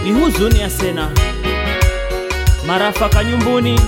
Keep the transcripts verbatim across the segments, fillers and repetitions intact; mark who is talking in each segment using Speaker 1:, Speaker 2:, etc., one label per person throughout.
Speaker 1: ni huzuni ya sena marafaka nyumbuni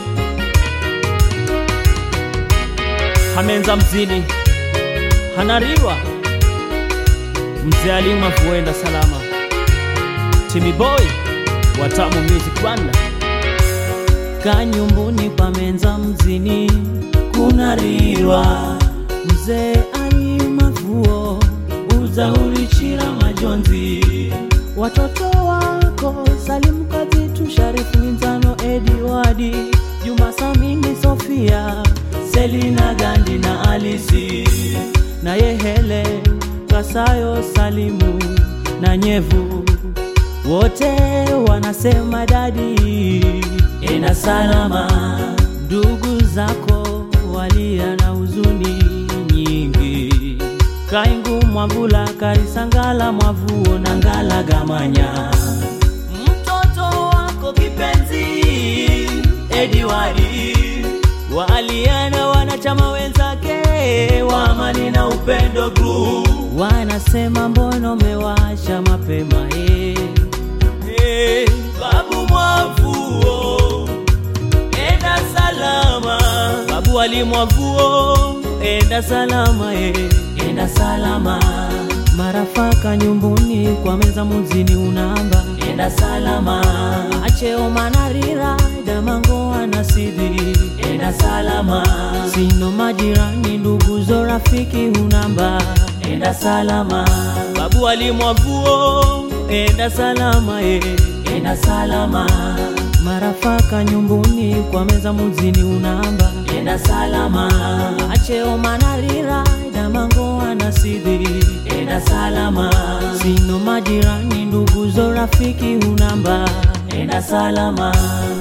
Speaker 1: hamenza mzini hanariwa mzee alima fuenda salama Timmy Boy Watamu Music Band
Speaker 2: kanyumbuni pamenza mzini kunariwa mzee alima vuo uza ulichira majonzi watoto wako Salim Kazitu Sharifu Minzano Edward Juma Samini Sofia Selina Gandi na Alisi na Yehele Kasayo Salimu na Nyevu wote wanasema dadi enda salama. Ndugu zako walia na huzuni nyingi Kaingu Mwambula Karisangala Mwavuo na Ngala Gamanya mtoto wako kipenzi Edward waliana wanachama wenzake wa Amani na Upendo Group wanasema mbono mewasha mapema eh hey, babu Mwavuo enda salama babu Ali Mwavuo enda salama eh enda salama marafaka nyumbuni kwa meza muzini unamba enda salama acheo manarira damango anasidi enda salama sino majirani ndugu zo rafiki unamba enda salama babu Ali Mwavuo enda salama eh enda salama marafaka nyumbuni kwa meza muzini unamba enda salama acheo manarira damango anasidi enda salama sino majirani ndugu zo rafiki unamba enda salama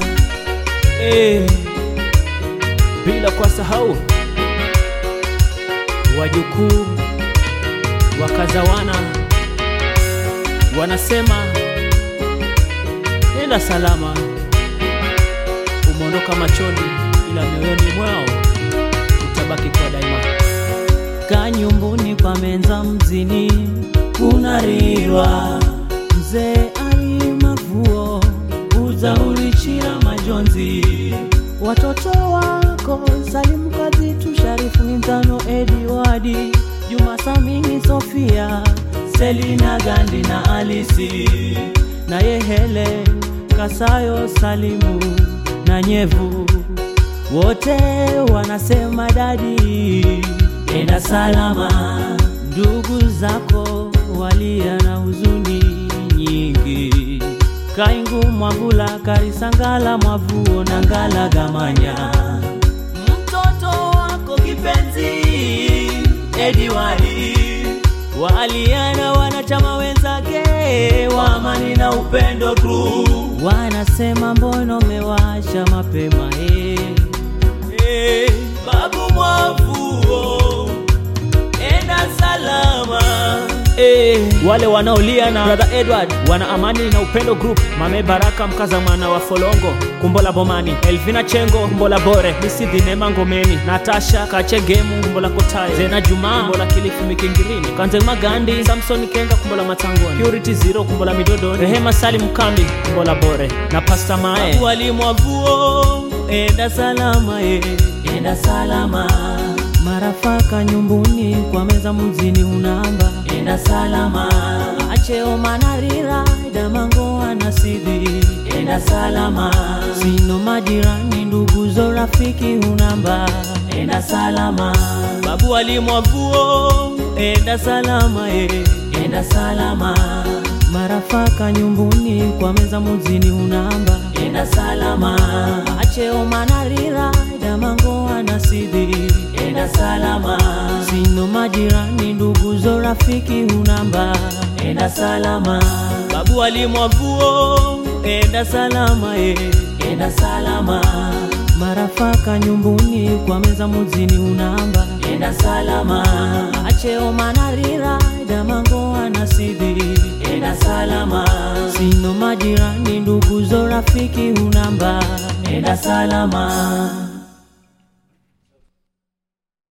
Speaker 1: eh bila kwa sahau wajukuu wakazawana wanasema enda salama umondoka machoni ila mioyoni mwao utabaki kwa daima
Speaker 2: kanyumbuni pamenza mzini kunariwa mzee alima vuo uza ulichira majonzi watoto wako Salim Kazitu Sharifu Minzano Edward Juma Samini Sofia Selina Gandi na Alisi na Yehele Kasayo Salimu na Nyevu wote wanasema dadi enda salama. Ndugu zako walia na huzuni nyingi Kaingu Mwambula Karisangala Mwavuo na Ngala Gamanya mtoto wako kipenzi Edward waliana wanachama wenzake wa Amani na Upendo Group wanasema mbono mewasha mapema eh hey, babu Mwavuo enda salama
Speaker 1: eh wale wanaolia na brother Edward wana Amani na Upendo Group Mame Baraka mkaza mwana wa Folongo Kumbola Bomani Elvina Chengo Kumbola Bore Nisidi Nema Ngomeni Natasha Kachegemu Kumbola Kotayo Zena Juma Kumbola Kilifu Mikingirini Kanze Magandi Samson Kenga Kumbola Matangoni Purity Zero Kumbola Midodoni Rehema Salim Kambi Kumbola Bore na Pastor Mae
Speaker 2: babu Ali Mwavuo enda salama eh enda salama marafaka nyumbuni kwa meza muzini unamba enda salama acheo manarira damango anasidi enda salama sino majirani ndugu zo rafiki unamba enda salama babu Ali Mwavuo enda salama eh enda salama marafaka nyumbuni kwa meza muzini unamba enda salama acheo manarira damango anasidi enda salama sino majirani ndugu zo rafiki unamba enda salama babu Ali Mwavuo enda salama eh enda salama marafaka nyumbuni kwa meza muzini unamba enda salama acheo manarira damango anasidi enda salama sino majirani ndugu zo rafiki unamba enda salama